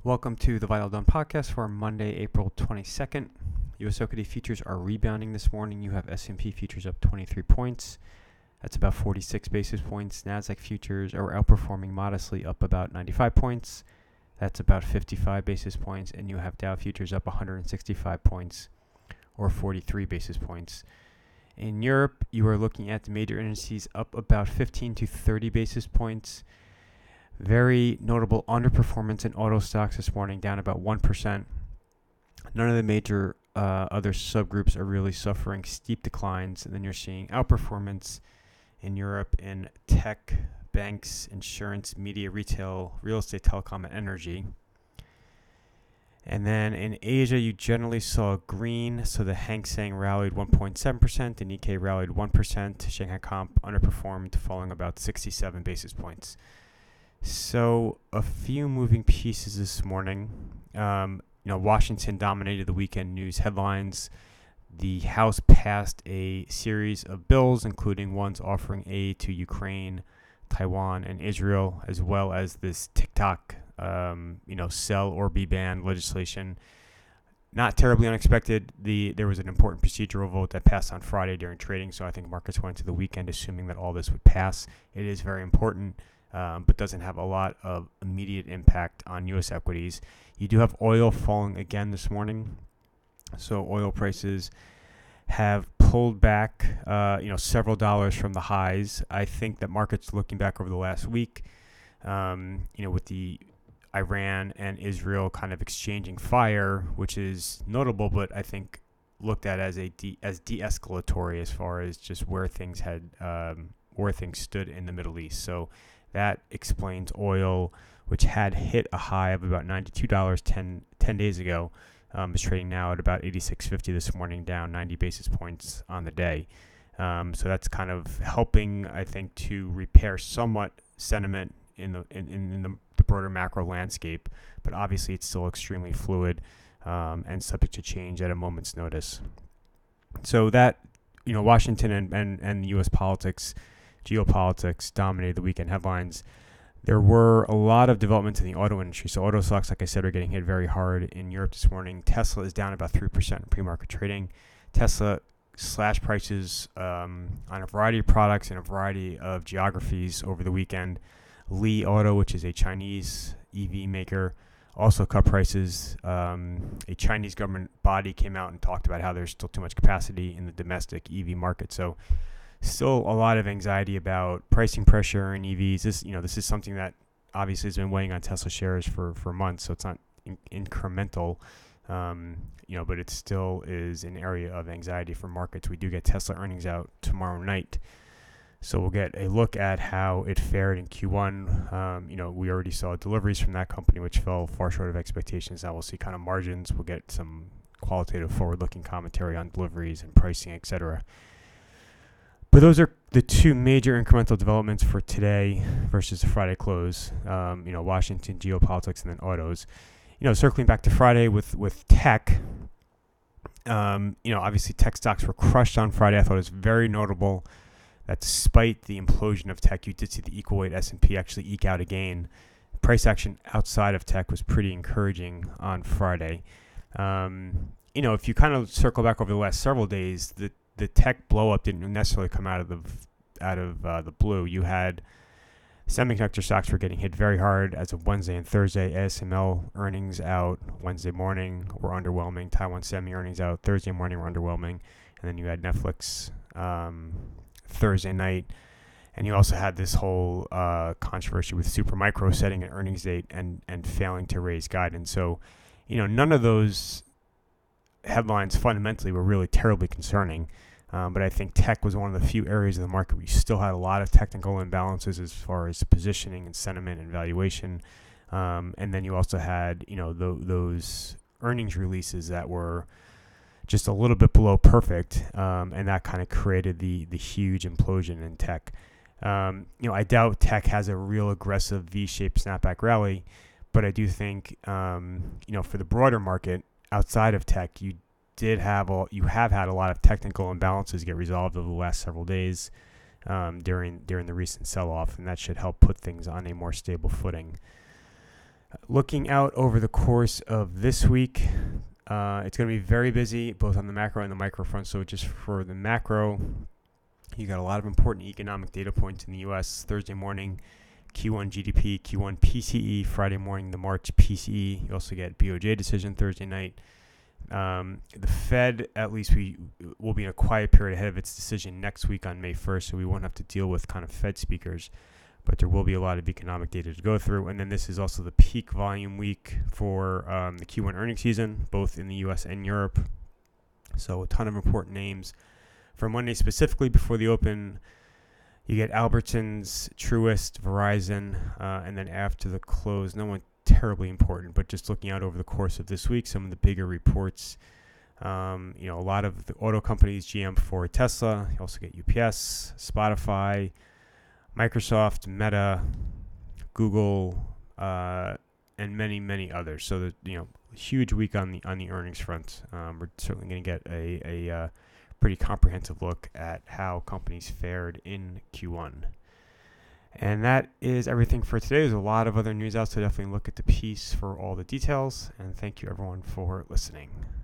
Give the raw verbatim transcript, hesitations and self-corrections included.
Welcome to the Vital Dawn podcast for Monday, April twenty-second. U S equity futures are rebounding this morning. You have S and P futures up twenty-three points. That's about forty-six basis points. NASDAQ futures are outperforming modestly, up about ninety-five points. That's about fifty-five basis points. And you have Dow futures up one hundred sixty-five points, or forty-three basis points. In Europe, you are looking at the major indices up about fifteen to thirty basis points. Very notable underperformance in auto stocks this morning, down about one percent. None of the major uh, other subgroups are really suffering steep declines. And then you're seeing outperformance in Europe in tech, banks, insurance, media, retail, real estate, telecom, and energy. And then in Asia, you generally saw green. So the Hang Seng rallied one point seven percent. The Nikkei rallied one percent. Shanghai Comp underperformed, falling about sixty-seven basis points. So a few moving pieces this morning. Um, you know, Washington dominated the weekend news headlines. The House passed a series of bills, including ones offering aid to Ukraine, Taiwan, and Israel, as well as this TikTok, um, you know, sell or be banned legislation. Not terribly unexpected. The there was an important procedural vote that passed on Friday during trading, so I think markets went into the weekend assuming that all this would pass. It is very important. Um, but doesn't have a lot of immediate impact on U S equities. You do have oil falling again this morning. So oil prices have pulled back, uh, you know, several dollars from the highs. I think that markets looking back over the last week, um, you know, with the Iran and Israel kind of exchanging fire, which is notable, but I think looked at as a de- as de-escalatory as far as just where things had um, where things stood in the Middle East. So that explains oil, which had hit a high of about ninety-two dollars ten, ten days ago, um, is trading now at about eighty-six fifty this morning, down ninety basis points on the day. Um, so that's kind of helping, I think, to repair somewhat sentiment in the in, in the, the broader macro landscape. But obviously, it's still extremely fluid um, and subject to change at a moment's notice. So that, you know, Washington and, and, and U S politics, geopolitics dominated the weekend headlines. There were a lot of developments in the auto industry. So auto stocks, like I said, are getting hit very hard in Europe this morning. Tesla is down about three percent in pre-market trading. Tesla slashed prices um, on a variety of products in a variety of geographies over the weekend. Li Auto, which is a Chinese E V maker, also cut prices. Um, a Chinese government body came out and talked about how there's still too much capacity in the domestic E V market. So still a lot of anxiety about pricing pressure in E Vs. This, you know, this is something that obviously has been weighing on Tesla shares for, for months, so it's not in- incremental, um, you know, but it still is an area of anxiety for markets. We do get Tesla earnings out tomorrow night, so we'll get a look at how it fared in Q one. Um, you know, we already saw deliveries from that company, which fell far short of expectations. Now we'll see kind of margins. We'll get some qualitative forward-looking commentary on deliveries and pricing, et cetera. But those are the two major incremental developments for today versus the Friday close. Um, you know, Washington, geopolitics, and then autos. You know, circling back to Friday with with tech. Um, you know, obviously tech stocks were crushed on Friday. I thought it was very notable that despite the implosion of tech, you did see the equal weight S and P actually eke out a gain. Price action outside of tech was pretty encouraging on Friday. Um, you know, if you kind of circle back over the last several days, the the tech blow up didn't necessarily come out of the out of uh, the blue. You had semiconductor stocks were getting hit very hard as of Wednesday and Thursday. A S M L earnings out Wednesday morning were underwhelming. Taiwan Semi earnings out Thursday morning were underwhelming, and then you had Netflix um, Thursday night, and you also had this whole uh, controversy with Supermicro setting an earnings date and and failing to raise guidance. So, you know, none of those headlines fundamentally were really terribly concerning. Um, but I think tech was one of the few areas of the market where you still had a lot of technical imbalances as far as positioning and sentiment and valuation. Um, and then you also had, you know, th- those earnings releases that were just a little bit below perfect. Um, and that kind of created the the huge implosion in tech. Um, you know, I doubt tech has a real aggressive V-shaped snapback rally, but I do think, um, you know, for the broader market outside of tech, you did have all you have had a lot of technical imbalances get resolved over the last several days um, during during the recent sell-off, and that should help put things on a more stable footing. Looking out over the course of this week, uh, it's going to be very busy, both on the macro and the micro front. So just for the macro, you got a lot of important economic data points in the U S Thursday morning, Q one G D P, Q one P C E, Friday morning, the March P C E. You also get B O J decision Thursday night. Um, the Fed, at least we will be in a quiet period ahead of its decision next week on May first, so we won't have to deal with kind of Fed speakers, but there will be a lot of economic data to go through. And then this is also the peak volume week for um, the Q one earnings season, both in the U S and Europe. So a ton of important names. For Monday specifically, before the open, you get Albertsons, Truist, Verizon, uh, and then after the close, no one terribly important, but just looking out over the course of this week, some of the bigger reports. Um, you know, a lot of the auto companies, G M, Ford, Tesla. You also get U P S, Spotify, Microsoft, Meta, Google, uh, and many, many others. So, the, you know, huge week on the on the earnings front. Um, we're certainly going to get a a uh, pretty comprehensive look at how companies fared in Q one. And that is everything for today. There's a lot of other news out, so definitely look at the piece for all the details. And thank you, everyone, for listening.